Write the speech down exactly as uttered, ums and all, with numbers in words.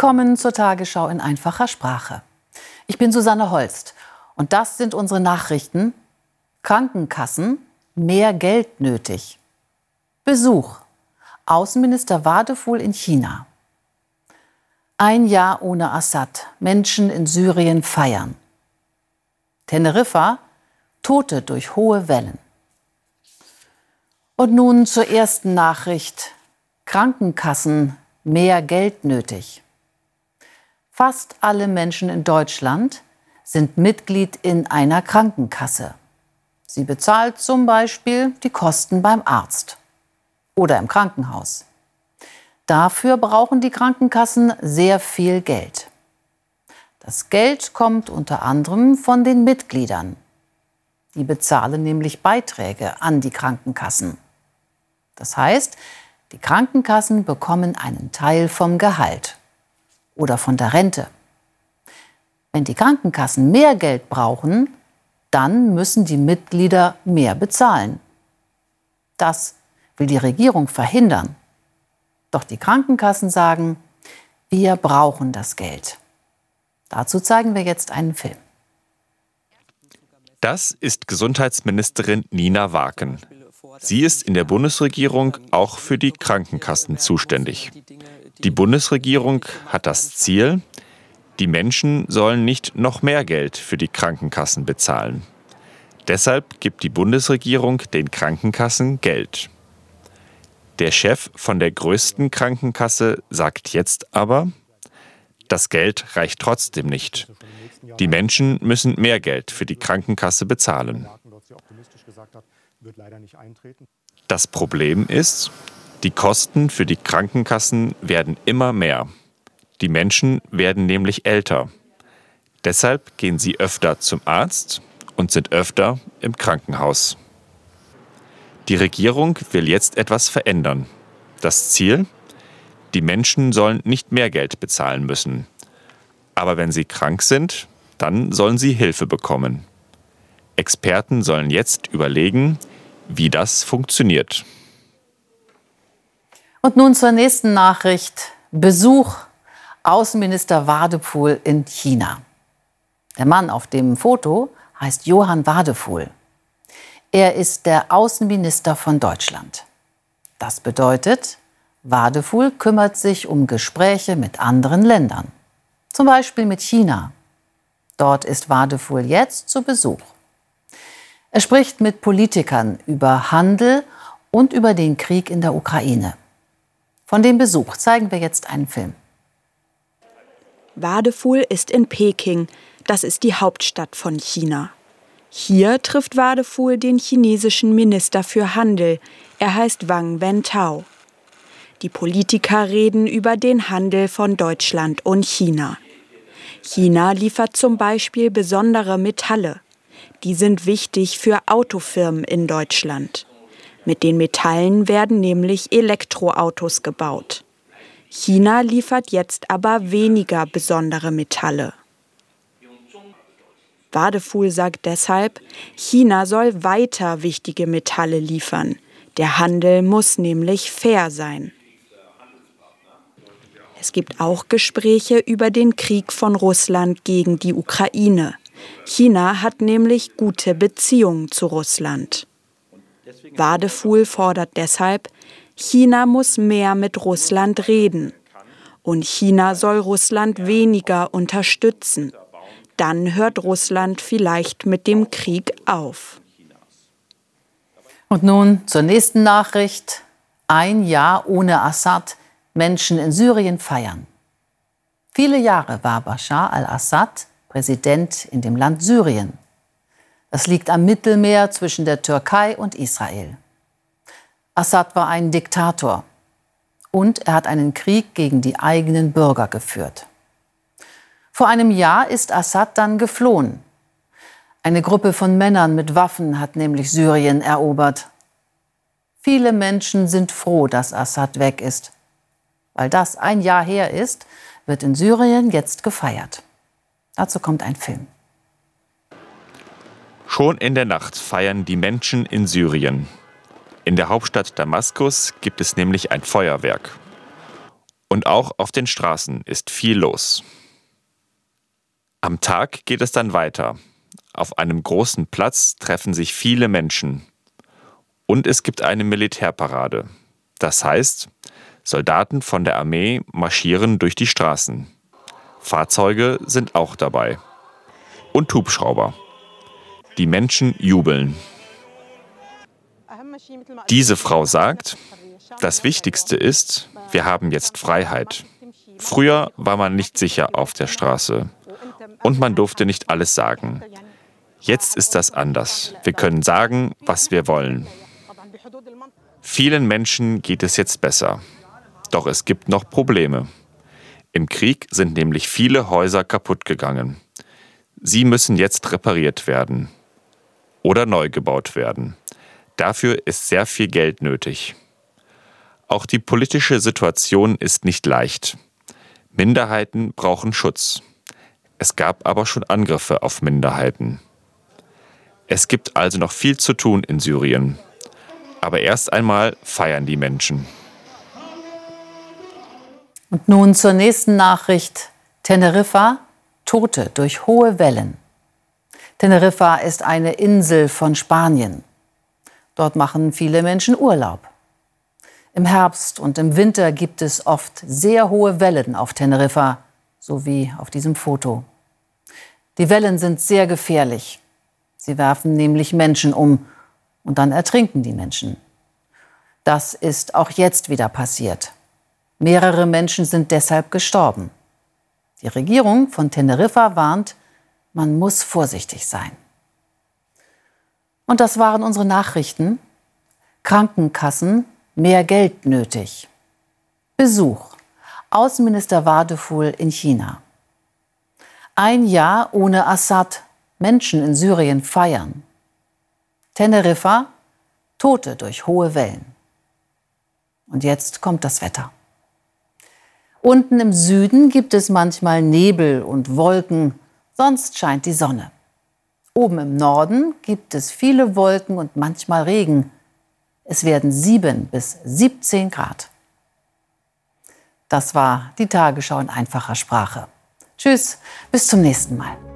Willkommen zur Tagesschau in einfacher Sprache. Ich bin Susanne Holst und das sind unsere Nachrichten. Krankenkassen, mehr Geld nötig. Besuch. Außenminister Wadefuhl in China. Ein Jahr ohne Assad. Menschen in Syrien feiern. Teneriffa. Tote durch hohe Wellen. Und nun zur ersten Nachricht. Krankenkassen, mehr Geld nötig. Fast alle Menschen in Deutschland sind Mitglied in einer Krankenkasse. Sie bezahlt zum Beispiel die Kosten beim Arzt oder im Krankenhaus. Dafür brauchen die Krankenkassen sehr viel Geld. Das Geld kommt unter anderem von den Mitgliedern. Die bezahlen nämlich Beiträge an die Krankenkassen. Das heißt, die Krankenkassen bekommen einen Teil vom Gehalt oder von der Rente. Wenn die Krankenkassen mehr Geld brauchen, dann müssen die Mitglieder mehr bezahlen. Das will die Regierung verhindern. Doch die Krankenkassen sagen, wir brauchen das Geld. Dazu zeigen wir jetzt einen Film. Das ist Gesundheitsministerin Nina Waken. Sie ist in der Bundesregierung auch für die Krankenkassen zuständig. Die Bundesregierung hat das Ziel, die Menschen sollen nicht noch mehr Geld für die Krankenkassen bezahlen. Deshalb gibt die Bundesregierung den Krankenkassen Geld. Der Chef von der größten Krankenkasse sagt jetzt aber, das Geld reicht trotzdem nicht. Die Menschen müssen mehr Geld für die Krankenkasse bezahlen. Das Problem ist, die Kosten für die Krankenkassen werden immer mehr. Die Menschen werden nämlich älter. Deshalb gehen sie öfter zum Arzt und sind öfter im Krankenhaus. Die Regierung will jetzt etwas verändern. Das Ziel? Die Menschen sollen nicht mehr Geld bezahlen müssen. Aber wenn sie krank sind, dann sollen sie Hilfe bekommen. Experten sollen jetzt überlegen, wie das funktioniert. Und nun zur nächsten Nachricht. Besuch Außenminister Wadefuhl in China. Der Mann auf dem Foto heißt Johann Wadefuhl. Er ist der Außenminister von Deutschland. Das bedeutet, Wadefuhl kümmert sich um Gespräche mit anderen Ländern. Zum Beispiel mit China. Dort ist Wadefuhl jetzt zu Besuch. Er spricht mit Politikern über Handel und über den Krieg in der Ukraine. Von dem Besuch zeigen wir jetzt einen Film. Wadefuhl ist in Peking. Das ist die Hauptstadt von China. Hier trifft Wadefuhl den chinesischen Minister für Handel. Er heißt Wang Wentao. Die Politiker reden über den Handel von Deutschland und China. China liefert zum Beispiel besondere Metalle. Die sind wichtig für Autofirmen in Deutschland. Mit den Metallen werden nämlich Elektroautos gebaut. China liefert jetzt aber weniger besondere Metalle. Wadefuhl sagt deshalb, China soll weiter wichtige Metalle liefern. Der Handel muss nämlich fair sein. Es gibt auch Gespräche über den Krieg von Russland gegen die Ukraine. China hat nämlich gute Beziehungen zu Russland. Wadefuhl fordert deshalb, China muss mehr mit Russland reden. Und China soll Russland weniger unterstützen. Dann hört Russland vielleicht mit dem Krieg auf. Und nun zur nächsten Nachricht. Ein Jahr ohne Assad. Menschen in Syrien feiern. Viele Jahre war Bashar al-Assad Präsident in dem Land Syrien. Das liegt am Mittelmeer zwischen der Türkei und Israel. Assad war ein Diktator und er hat einen Krieg gegen die eigenen Bürger geführt. Vor einem Jahr ist Assad dann geflohen. Eine Gruppe von Männern mit Waffen hat nämlich Syrien erobert. Viele Menschen sind froh, dass Assad weg ist. Weil das ein Jahr her ist, wird in Syrien jetzt gefeiert. Dazu kommt ein Film. Schon in der Nacht feiern die Menschen in Syrien. In der Hauptstadt Damaskus gibt es nämlich ein Feuerwerk. Und auch auf den Straßen ist viel los. Am Tag geht es dann weiter. Auf einem großen Platz treffen sich viele Menschen. Und es gibt eine Militärparade. Das heißt, Soldaten von der Armee marschieren durch die Straßen. Fahrzeuge sind auch dabei. Und Hubschrauber. Die Menschen jubeln. Diese Frau sagt, das Wichtigste ist, wir haben jetzt Freiheit. Früher war man nicht sicher auf der Straße und man durfte nicht alles sagen. Jetzt ist das anders. Wir können sagen, was wir wollen. Vielen Menschen geht es jetzt besser. Doch es gibt noch Probleme. Im Krieg sind nämlich viele Häuser kaputt gegangen. Sie müssen jetzt repariert werden oder neu gebaut werden. Dafür ist sehr viel Geld nötig. Auch die politische Situation ist nicht leicht. Minderheiten brauchen Schutz. Es gab aber schon Angriffe auf Minderheiten. Es gibt also noch viel zu tun in Syrien. Aber erst einmal feiern die Menschen. Und nun zur nächsten Nachricht. Teneriffa, Tote durch hohe Wellen. Teneriffa ist eine Insel von Spanien. Dort machen viele Menschen Urlaub. Im Herbst und im Winter gibt es oft sehr hohe Wellen auf Teneriffa, so wie auf diesem Foto. Die Wellen sind sehr gefährlich. Sie werfen nämlich Menschen um und dann ertrinken die Menschen. Das ist auch jetzt wieder passiert. Mehrere Menschen sind deshalb gestorben. Die Regierung von Teneriffa warnt, man muss vorsichtig sein. Und das waren unsere Nachrichten. Krankenkassen, mehr Geld nötig. Besuch. Außenminister Wadeful in China. Ein Jahr ohne Assad. Menschen in Syrien feiern. Teneriffa, Tote durch hohe Wellen. Und jetzt kommt das Wetter. Unten im Süden gibt es manchmal Nebel und Wolken, sonst scheint die Sonne. Oben im Norden gibt es viele Wolken und manchmal Regen. Es werden sieben bis siebzehn Grad. Das war die Tagesschau in einfacher Sprache. Tschüss, bis zum nächsten Mal.